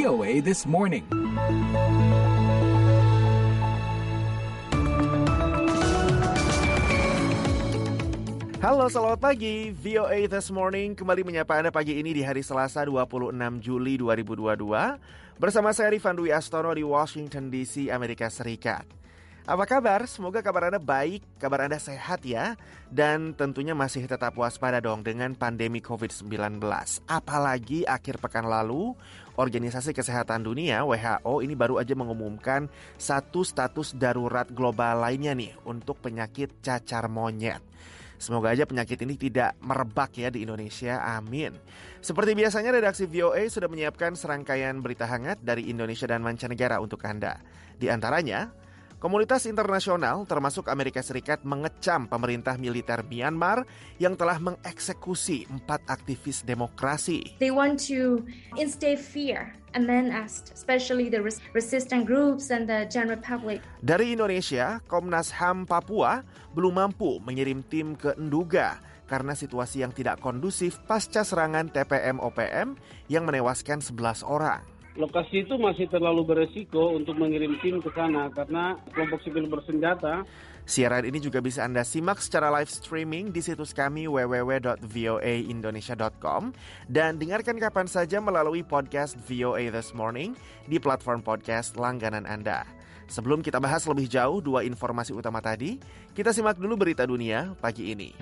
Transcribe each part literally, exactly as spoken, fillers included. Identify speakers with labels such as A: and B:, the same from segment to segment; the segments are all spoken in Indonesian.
A: O A This Morning.
B: Halo, selamat pagi. V O A This Morning kembali menyapa Anda pagi ini di hari Selasa dua puluh enam Juli dua ribu dua puluh dua. Bersama saya Rifan Dwi Astono di Washington D C, Amerika Serikat. Apa kabar? Semoga kabar Anda baik, kabar Anda sehat ya. Dan tentunya masih tetap waspada dong dengan pandemi covid sembilan belas. Apalagi akhir pekan lalu, Organisasi Kesehatan Dunia W H O ini baru aja mengumumkan satu status darurat global lainnya nih untuk penyakit cacar monyet. Semoga aja penyakit ini tidak merebak ya di Indonesia, amin. Seperti biasanya redaksi V O A sudah menyiapkan serangkaian berita hangat dari Indonesia dan mancanegara untuk Anda. Di antaranya, komunitas internasional termasuk Amerika Serikat mengecam pemerintah militer Myanmar yang telah mengeksekusi empat aktivis demokrasi.
C: They want to instill fear among us, especially the res- resistant groups and the general public.
B: Dari Indonesia, Komnas H A M Papua belum mampu mengirim tim ke Nduga karena situasi yang tidak kondusif pasca serangan T P M O P M yang menewaskan sebelas orang.
D: Lokasi itu masih terlalu beresiko untuk mengirim tim ke sana karena kelompok sipil bersenjata.
B: Siaran ini juga bisa Anda simak secara live streaming di situs kami w w w dot v o a indonesia dot com dan dengarkan kapan saja melalui podcast V O A This Morning di platform podcast langganan Anda. Sebelum kita bahas lebih jauh dua informasi utama tadi, kita simak dulu berita dunia pagi ini.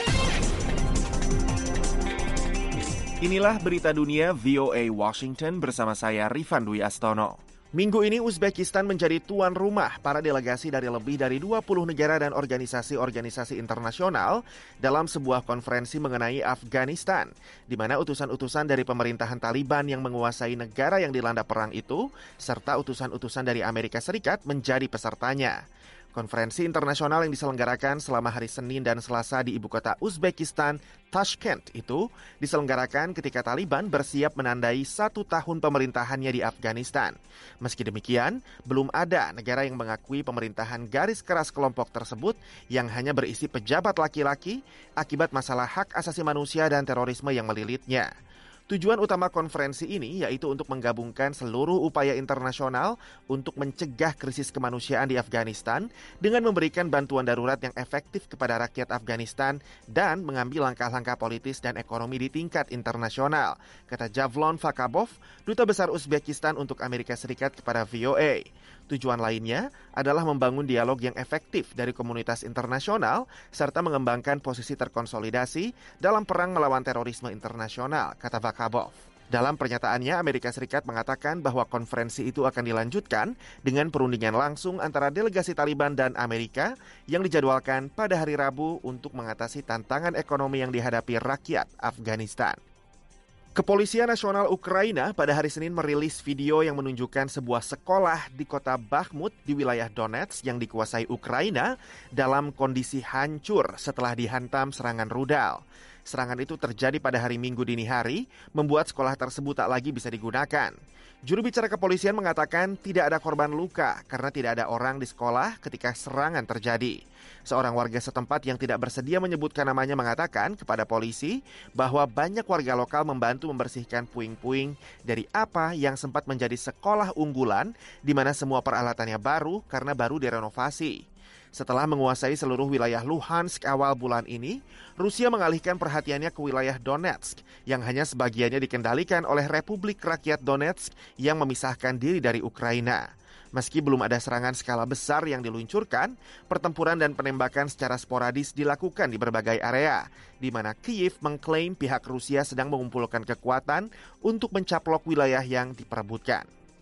B: Inilah berita dunia V O A Washington bersama saya Rifan Dwi Astono. Minggu ini Uzbekistan menjadi tuan rumah para delegasi dari lebih dari dua puluh negara dan organisasi-organisasi internasional dalam sebuah konferensi mengenai Afghanistan, di mana utusan-utusan dari pemerintahan Taliban yang menguasai negara yang dilanda perang itu, serta utusan-utusan dari Amerika Serikat menjadi pesertanya. Konferensi internasional yang diselenggarakan selama hari Senin dan Selasa di ibu kota Uzbekistan, Tashkent itu diselenggarakan ketika Taliban bersiap menandai satu tahun pemerintahannya di Afghanistan. Meski demikian, belum ada negara yang mengakui pemerintahan garis keras kelompok tersebut yang hanya berisi pejabat laki-laki akibat masalah hak asasi manusia dan terorisme yang melilitnya. Tujuan utama konferensi ini yaitu untuk menggabungkan seluruh upaya internasional untuk mencegah krisis kemanusiaan di Afghanistan dengan memberikan bantuan darurat yang efektif kepada rakyat Afghanistan dan mengambil langkah-langkah politis dan ekonomi di tingkat internasional, kata Javlon Vakabov, Duta Besar Uzbekistan untuk Amerika Serikat kepada V O A. Tujuan lainnya adalah membangun dialog yang efektif dari komunitas internasional serta mengembangkan posisi terkonsolidasi dalam perang melawan terorisme internasional, kata Vakabov. Dalam pernyataannya, Amerika Serikat mengatakan bahwa konferensi itu akan dilanjutkan dengan perundingan langsung antara delegasi Taliban dan Amerika yang dijadwalkan pada hari Rabu untuk mengatasi tantangan ekonomi yang dihadapi rakyat Afghanistan. Kepolisian Nasional Ukraina pada hari Senin merilis video yang menunjukkan sebuah sekolah di kota Bakhmut di wilayah Donetsk yang dikuasai Ukraina dalam kondisi hancur setelah dihantam serangan rudal. Serangan itu terjadi pada hari Minggu dini hari, membuat sekolah tersebut tak lagi bisa digunakan. Juru bicara kepolisian mengatakan tidak ada korban luka karena tidak ada orang di sekolah ketika serangan terjadi. Seorang warga setempat yang tidak bersedia menyebutkan namanya mengatakan kepada polisi bahwa banyak warga lokal membantu membersihkan puing-puing dari apa yang sempat menjadi sekolah unggulan di mana semua peralatannya baru karena baru direnovasi. Setelah menguasai seluruh wilayah Luhansk awal bulan ini, Rusia mengalihkan perhatiannya ke wilayah Donetsk yang hanya sebagiannya dikendalikan oleh Republik Rakyat Donetsk yang memisahkan diri dari Ukraina. Meski belum ada serangan skala besar yang diluncurkan, pertempuran dan penembakan secara sporadis dilakukan di berbagai area, di mana Kyiv mengklaim pihak Rusia sedang mengumpulkan kekuatan untuk mencaplok wilayah yang diperebutkan.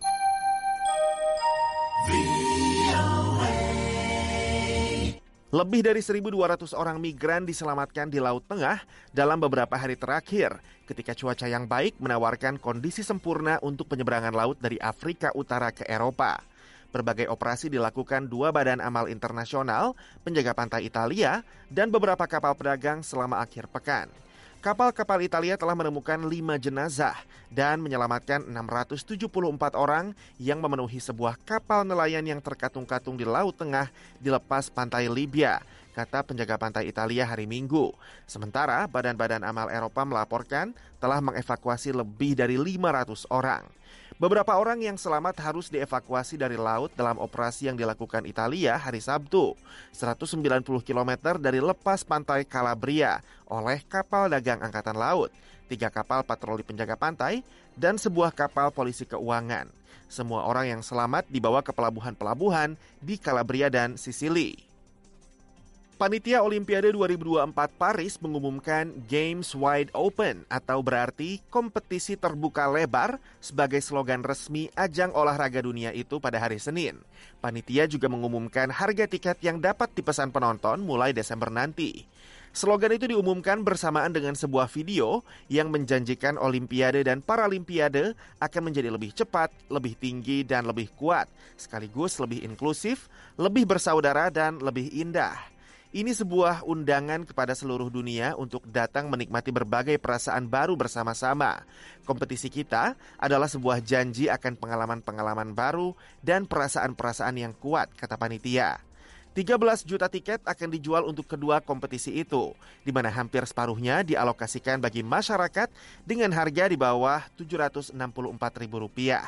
B: Lebih dari seribu dua ratus orang migran diselamatkan di Laut Tengah dalam beberapa hari terakhir ketika cuaca yang baik menawarkan kondisi sempurna untuk penyeberangan laut dari Afrika Utara ke Eropa. Berbagai operasi dilakukan dua badan amal internasional, penjaga pantai Italia, dan beberapa kapal pedagang selama akhir pekan. Kapal-kapal Italia telah menemukan lima jenazah dan menyelamatkan enam ratus tujuh puluh empat orang yang memenuhi sebuah kapal nelayan yang terkatung-katung di Laut Tengah di lepas pantai Libya, kata penjaga pantai Italia hari Minggu. Sementara badan-badan amal Eropa melaporkan telah mengevakuasi lebih dari lima ratus orang. Beberapa orang yang selamat harus dievakuasi dari laut dalam operasi yang dilakukan Italia hari Sabtu, seratus sembilan puluh kilometer dari lepas pantai Calabria oleh kapal dagang angkatan laut, tiga kapal patroli penjaga pantai, dan sebuah kapal polisi keuangan. Semua orang yang selamat dibawa ke pelabuhan-pelabuhan di Calabria dan Sisili. Panitia Olimpiade dua ribu dua puluh empat Paris mengumumkan Games Wide Open atau berarti kompetisi terbuka lebar sebagai slogan resmi ajang olahraga dunia itu pada hari Senin. Panitia juga mengumumkan harga tiket yang dapat dipesan penonton mulai Desember nanti. Slogan itu diumumkan bersamaan dengan sebuah video yang menjanjikan Olimpiade dan Paralimpiade akan menjadi lebih cepat, lebih tinggi, dan lebih kuat, sekaligus lebih inklusif, lebih bersaudara, dan lebih indah. Ini sebuah undangan kepada seluruh dunia untuk datang menikmati berbagai perasaan baru bersama-sama. Kompetisi kita adalah sebuah janji akan pengalaman-pengalaman baru dan perasaan-perasaan yang kuat, kata panitia. tiga belas juta tiket akan dijual untuk kedua kompetisi itu, di mana hampir separuhnya dialokasikan bagi masyarakat dengan harga di bawah tujuh ratus enam puluh empat ribu rupiah.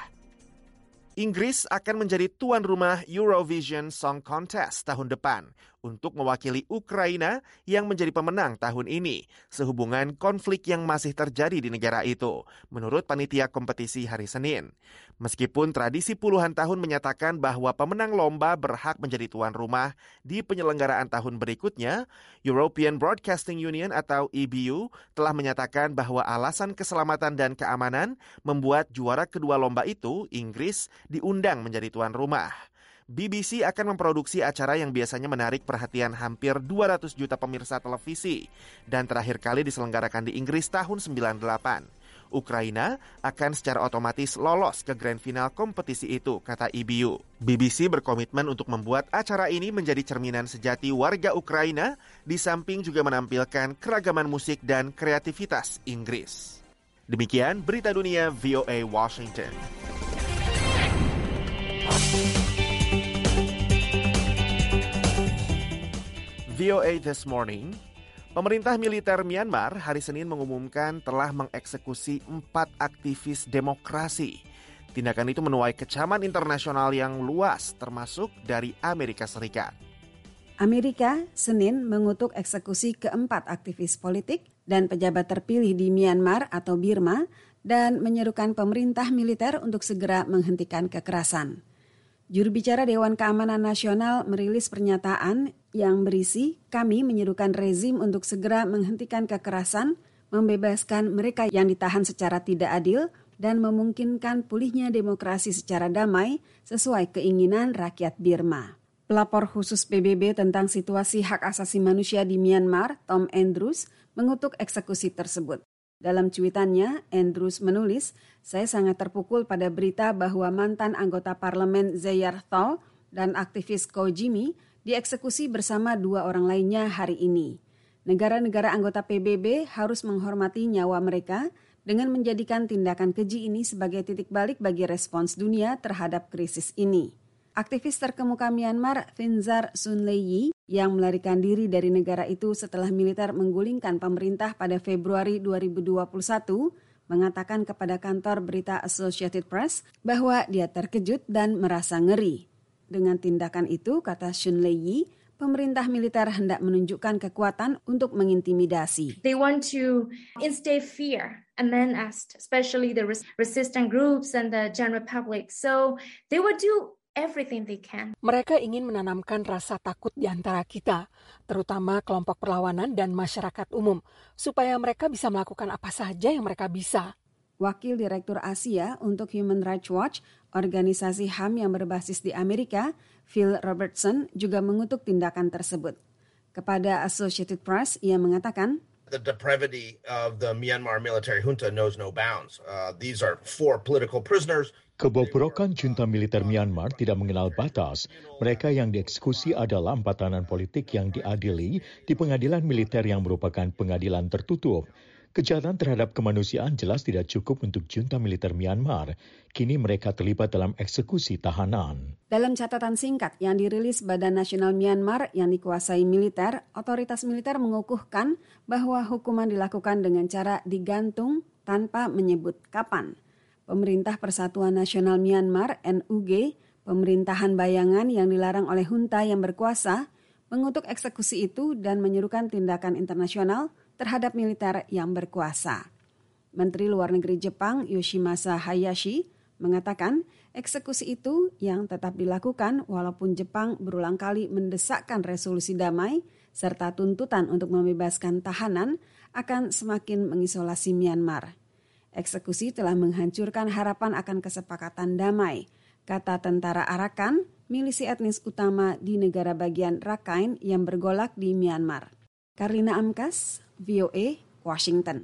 B: Inggris akan menjadi tuan rumah Eurovision Song Contest tahun depan untuk mewakili Ukraina yang menjadi pemenang tahun ini sehubungan konflik yang masih terjadi di negara itu, menurut panitia kompetisi hari Senin. Meskipun tradisi puluhan tahun menyatakan bahwa pemenang lomba berhak menjadi tuan rumah di penyelenggaraan tahun berikutnya, European Broadcasting Union atau E B U telah menyatakan bahwa alasan keselamatan dan keamanan membuat juara kedua lomba itu, Inggris, diundang menjadi tuan rumah. B B C akan memproduksi acara yang biasanya menarik perhatian hampir dua ratus juta pemirsa televisi dan terakhir kali diselenggarakan di Inggris tahun sembilan puluh delapan. Ukraina akan secara otomatis lolos ke grand final kompetisi itu, kata E B U. B B C berkomitmen untuk membuat acara ini menjadi cerminan sejati warga Ukraina, di samping juga menampilkan keragaman musik dan kreativitas Inggris. Demikian berita dunia V O A Washington. V O A This Morning. Pemerintah militer Myanmar hari Senin mengumumkan telah mengeksekusi empat aktivis demokrasi. Tindakan itu menuai kecaman internasional yang luas, termasuk dari Amerika Serikat.
A: Amerika Senin mengutuk eksekusi keempat aktivis politik dan pejabat terpilih di Myanmar atau Birma dan menyerukan pemerintah militer untuk segera menghentikan kekerasan. Juru bicara Dewan Keamanan Nasional merilis pernyataan yang berisi, kami menyerukan rezim untuk segera menghentikan kekerasan, membebaskan mereka yang ditahan secara tidak adil, dan memungkinkan pulihnya demokrasi secara damai sesuai keinginan rakyat Birma. Pelapor khusus P B B tentang situasi hak asasi manusia di Myanmar, Tom Andrews, mengutuk eksekusi tersebut. Dalam cuitannya, Andrews menulis, saya sangat terpukul pada berita bahwa mantan anggota parlemen Zayar Thaw dan aktivis Ko Jimmy dieksekusi bersama dua orang lainnya hari ini. Negara-negara anggota P B B harus menghormati nyawa mereka dengan menjadikan tindakan keji ini sebagai titik balik bagi respons dunia terhadap krisis ini. Aktivis terkemuka Myanmar, Finzar Sunleyi, yang melarikan diri dari negara itu setelah militer menggulingkan pemerintah pada Februari dua ribu dua puluh satu, mengatakan kepada kantor berita Associated Press bahwa dia terkejut dan merasa ngeri. Dengan tindakan itu, kata Sunleyi, pemerintah militer hendak menunjukkan kekuatan untuk mengintimidasi.
C: They want to instill fear among us, especially the res- resistant groups and the general public. So they will do everything they can.
E: Mereka ingin menanamkan rasa takut di antara kita, terutama kelompok perlawanan dan masyarakat umum, supaya mereka bisa melakukan apa saja yang mereka bisa.
A: Wakil Direktur Asia untuk Human Rights Watch, organisasi H A M yang berbasis di Amerika, Phil Robertson, juga mengutuk tindakan tersebut. Kepada Associated Press, ia mengatakan,
F: The depravity of the Myanmar military junta knows no bounds. Uh, these are four political prisoners.
G: Kebobrokan junta militer Myanmar tidak mengenal batas. Mereka yang dieksekusi adalah empat tahanan politik yang diadili di pengadilan militer yang merupakan pengadilan tertutup. Kejahatan terhadap kemanusiaan jelas tidak cukup untuk junta militer Myanmar. Kini mereka terlibat dalam eksekusi tahanan.
A: Dalam catatan singkat yang dirilis Badan Nasional Myanmar yang dikuasai militer, otoritas militer mengukuhkan bahwa hukuman dilakukan dengan cara digantung tanpa menyebut kapan. Pemerintah Persatuan Nasional Myanmar N U G, pemerintahan bayangan yang dilarang oleh junta yang berkuasa, mengutuk eksekusi itu dan menyerukan tindakan internasional terhadap militer yang berkuasa. Menteri Luar Negeri Jepang Yoshimasa Hayashi mengatakan eksekusi itu yang tetap dilakukan walaupun Jepang berulang kali mendesakkan resolusi damai serta tuntutan untuk membebaskan tahanan akan semakin mengisolasi Myanmar. Eksekusi telah menghancurkan harapan akan kesepakatan damai, kata tentara Arakan, milisi etnis utama di negara bagian Rakhine yang bergolak di Myanmar. Karina Amkas, V O A, Washington.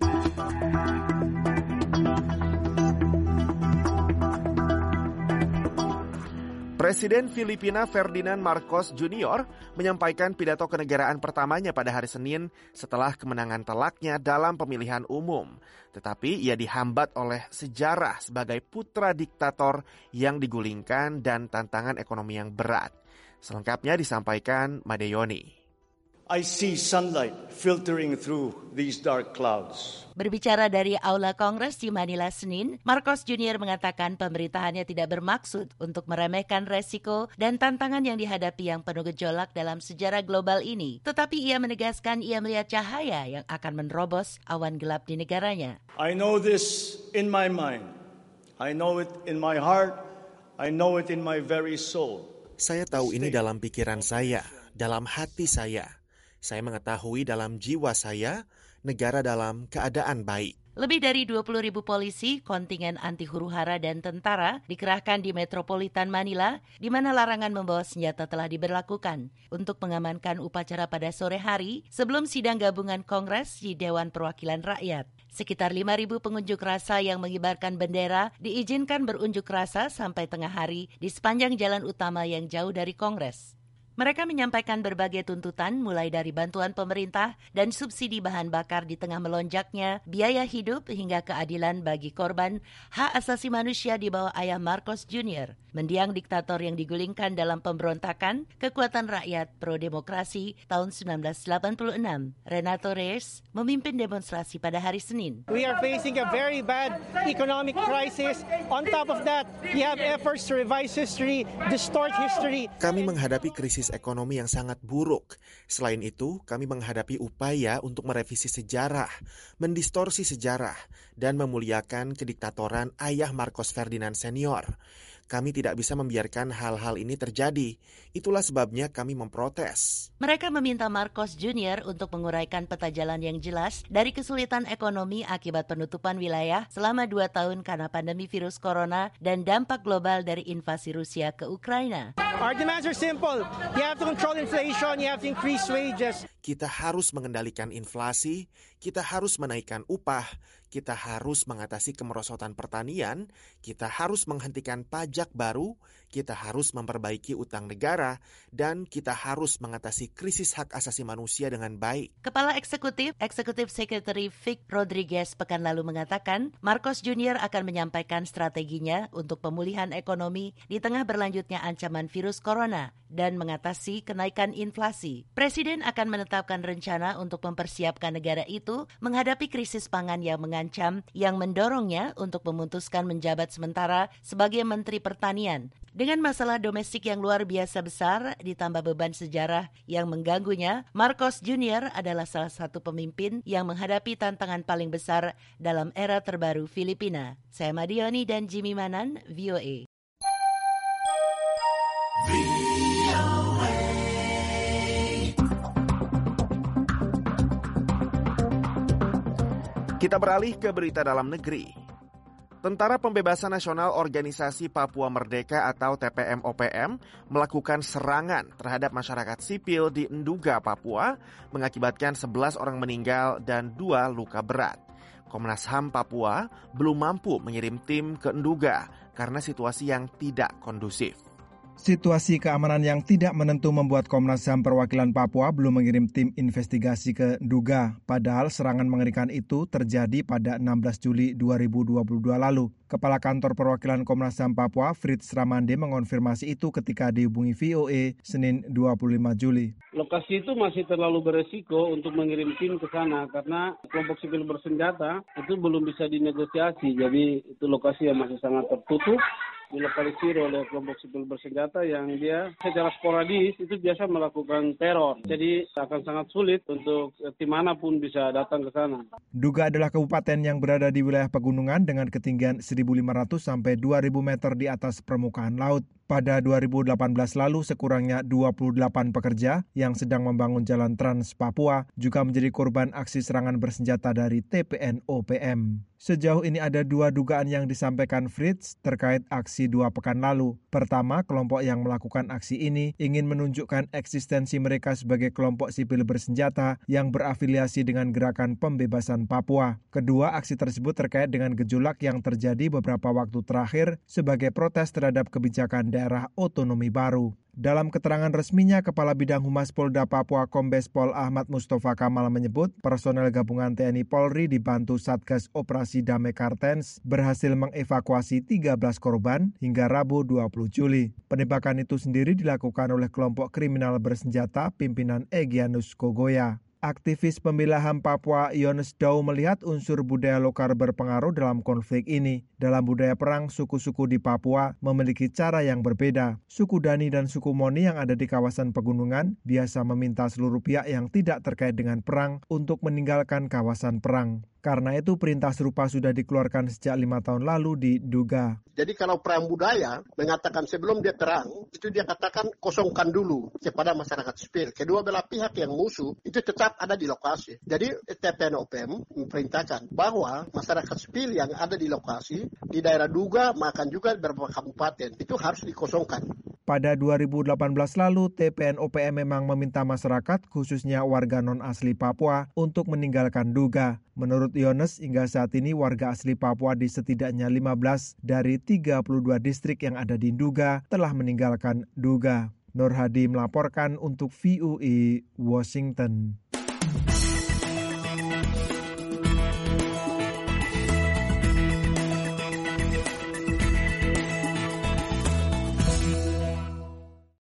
B: Presiden Filipina Ferdinand Marcos Junior menyampaikan pidato kenegaraan pertamanya pada hari Senin setelah kemenangan telaknya dalam pemilihan umum. Tetapi ia dihambat oleh sejarah sebagai putra diktator yang digulingkan dan tantangan ekonomi yang berat. Selengkapnya disampaikan Madeyoni.
H: I see sunlight filtering through these dark clouds.
I: Berbicara dari Aula Kongres di Manila Senin, Marcos Junior mengatakan pemerintahannya tidak bermaksud untuk meremehkan resiko dan tantangan yang dihadapi yang penuh gejolak dalam sejarah global ini. Tetapi ia menegaskan ia melihat cahaya yang akan menerobos awan gelap di negaranya.
H: I know this in my mind. I know it in my heart. I know it in my very soul.
B: Saya tahu ini dalam pikiran saya, dalam hati saya. Saya mengetahui dalam jiwa saya, negara dalam keadaan baik.
I: Lebih dari dua puluh ribu polisi, kontingen anti huru-hara dan tentara dikerahkan di Metropolitan Manila, di mana larangan membawa senjata telah diberlakukan untuk mengamankan upacara pada sore hari sebelum sidang gabungan Kongres di Dewan Perwakilan Rakyat. Sekitar lima ribu pengunjuk rasa yang mengibarkan bendera diizinkan berunjuk rasa sampai tengah hari di sepanjang jalan utama yang jauh dari Kongres. Mereka menyampaikan berbagai tuntutan mulai dari bantuan pemerintah dan subsidi bahan bakar di tengah melonjaknya biaya hidup hingga keadilan bagi korban hak asasi manusia di bawah ayah Marcos Junior, mendiang diktator yang digulingkan dalam pemberontakan Kekuatan Rakyat Pro-Demokrasi tahun sembilan belas delapan puluh enam. Renato Reyes memimpin demonstrasi pada hari Senin.
J: We are facing a very bad economic crisis. On top of that, we have efforts to revise history, distort history.
B: Kami menghadapi krisis ekonomi yang sangat buruk. Selain itu, kami menghadapi upaya untuk merevisi sejarah, mendistorsi sejarah, dan memuliakan kediktatoran ayah Marcos Ferdinand Senior. Kami tidak bisa membiarkan hal-hal ini terjadi. Itulah sebabnya kami memprotes.
I: Mereka meminta Marcos Junior untuk menguraikan peta jalan yang jelas dari kesulitan ekonomi akibat penutupan wilayah selama dua tahun karena pandemi virus corona dan dampak global dari invasi Rusia ke Ukraina.
J: Our demands are simple. You have to control inflation, you have to increase wages.
B: Kita harus mengendalikan inflasi, kita harus menaikkan upah, kita harus mengatasi kemerosotan pertanian, kita harus menghentikan pajak baru, kita harus memperbaiki utang negara, dan kita harus mengatasi krisis hak asasi manusia dengan baik.
I: Kepala Eksekutif, Executive Secretary Vic Rodriguez pekan lalu mengatakan, Marcos Junior akan menyampaikan strateginya untuk pemulihan ekonomi di tengah berlanjutnya ancaman virus corona dan mengatasi kenaikan inflasi. Presiden akan menetapkan rencana untuk mempersiapkan negara itu menghadapi krisis pangan yang mengancam yang mendorongnya untuk memutuskan menjabat sementara sebagai Menteri Pertanian. Dengan masalah domestik yang luar biasa besar ditambah beban sejarah yang mengganggunya, Marcos Junior adalah salah satu pemimpin yang menghadapi tantangan paling besar dalam era terbaru Filipina. Saya Madioni dan Jimmy Manan, V O A.
B: Kita beralih ke berita dalam negeri. Tentara Pembebasan Nasional Organisasi Papua Merdeka atau T P M O P M melakukan serangan terhadap masyarakat sipil di Nduga, Papua, mengakibatkan sebelas orang meninggal dan dua luka berat. Komnas H A M Papua belum mampu mengirim tim ke Nduga karena situasi yang tidak kondusif.
K: Situasi keamanan yang tidak menentu membuat Komnas H A M Perwakilan Papua belum mengirim tim investigasi ke Nduga, padahal serangan mengerikan itu terjadi pada enam belas Juli dua ribu dua puluh dua lalu. Kepala Kantor Perwakilan Komnas H A M Papua, Fritz Ramande, mengonfirmasi itu ketika dihubungi V O A Senin dua puluh lima Juli.
D: Lokasi itu masih terlalu beresiko untuk mengirim tim ke sana karena kelompok sipil bersenjata itu belum bisa dinegosiasi, jadi itu lokasi yang masih sangat tertutup, dilokalisir oleh kelompok sipil bersenjata yang dia secara sporadis itu biasa melakukan teror. Jadi akan sangat sulit untuk tim manapun bisa datang ke sana.
K: Nduga adalah kabupaten yang berada di wilayah pegunungan dengan ketinggian seribu lima ratus sampai dua ribu meter di atas permukaan laut. Pada dua ribu delapan belas lalu, sekurangnya dua puluh delapan pekerja yang sedang membangun jalan Trans Papua juga menjadi korban aksi serangan bersenjata dari T P N O P M. Sejauh ini ada dua dugaan yang disampaikan Fritz terkait aksi dua pekan lalu. Pertama, kelompok yang melakukan aksi ini ingin menunjukkan eksistensi mereka sebagai kelompok sipil bersenjata yang berafiliasi dengan Gerakan Pembebasan Papua. Kedua, aksi tersebut terkait dengan gejolak yang terjadi beberapa waktu terakhir sebagai protes terhadap kebijakan daerah otonomi baru. Dalam keterangan resminya, Kepala Bidang Humas Polda Papua Kombes Pol Ahmad Mustafa Kamal menyebut personel gabungan T N I Polri dibantu Satgas Operasi Damai Kartens berhasil mengevakuasi tiga belas korban hingga Rabu dua puluh Juli. Penembakan itu sendiri dilakukan oleh kelompok kriminal bersenjata pimpinan Egyanus Kogoya. Aktivis pembela H A M Papua Yones Dau melihat unsur budaya lokal berpengaruh dalam konflik ini. Dalam budaya perang, suku-suku di Papua memiliki cara yang berbeda. Suku Dani dan suku Moni yang ada di kawasan pegunungan biasa meminta seluruh pihak yang tidak terkait dengan perang untuk meninggalkan kawasan perang. Karena itu perintah serupa sudah dikeluarkan sejak lima tahun lalu di Nduga.
L: Jadi kalau perang budaya mengatakan sebelum dia perang, itu dia katakan kosongkan dulu kepada masyarakat sipil. Kedua belah pihak yang musuh itu tetap ada di lokasi. Jadi T P N O P M memerintahkan bahwa masyarakat sipil yang ada di lokasi, di daerah Nduga, makan juga beberapa kabupaten, itu harus dikosongkan.
K: Pada dua ribu delapan belas lalu, T P N O P M memang meminta masyarakat, khususnya warga non-asli Papua, untuk meninggalkan Nduga. Menurut Yones, hingga saat ini warga asli Papua di setidaknya lima belas dari tiga puluh dua distrik yang ada di Nduga telah meninggalkan Nduga. Nur Hadi melaporkan untuk V O A Washington.